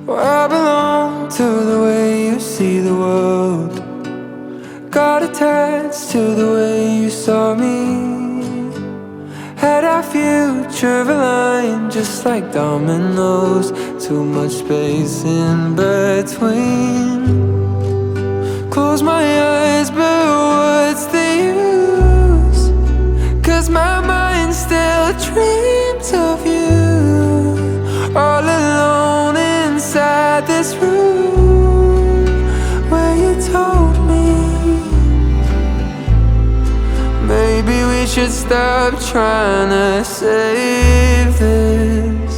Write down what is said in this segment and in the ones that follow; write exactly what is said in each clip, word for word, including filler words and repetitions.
Well, I belong to the way you see the world. Got attached to the way you saw me. Had our future aligned just like dominoes. Too much space in between. Close my eyes, but what's the use? 'Cause my mind still dreams of you. All alone inside this room where you told me maybe we should stop trying to save this.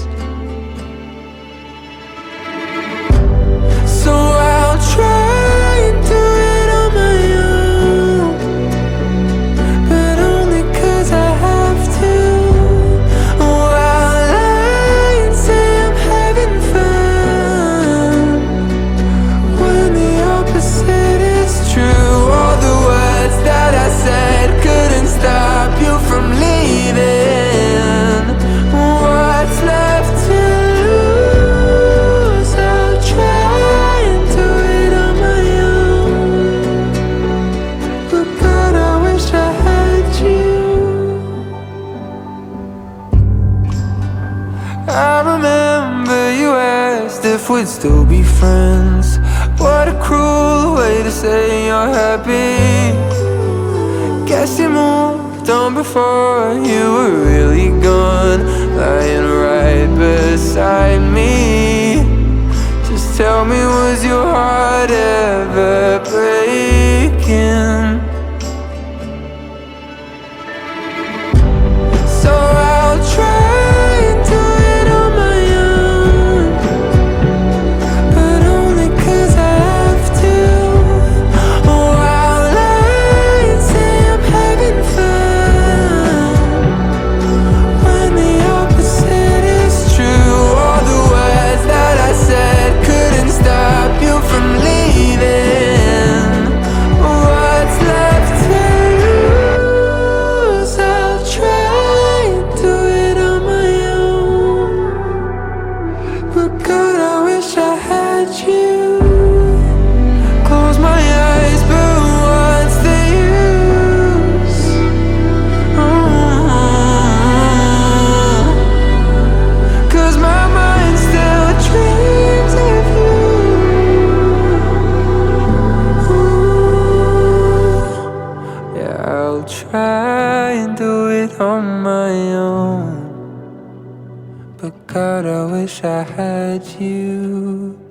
So I'll try and do it on my own, but only 'cause I have to. Oh, I'll lie and say I'm having fun when the opposite is true. All the words that I said couldn't stop you from leaving. What's left to lose? I'll try and do it on my own, but God, I wish I had you. I remember you asked if we'd still be friends. What a cruel way to say you're happy. Guess you moved on before you were really gone, lying right beside me. Just tell me, was your heart ever breaking? So I'll try and do it on my own, but only 'cause I have to. Oh, I'll lie and say I'm having fun when the opposite is true. All the words that I said couldn't stop you from leaving. What's left to lose? I'll try and do it on my own, but God, I wish I had you. Close my eyes, but what's the use? Mm. 'Cause my mind still dreams of you. Ooh. Yeah, I'll try and do it on my own, but God, I wish I had you.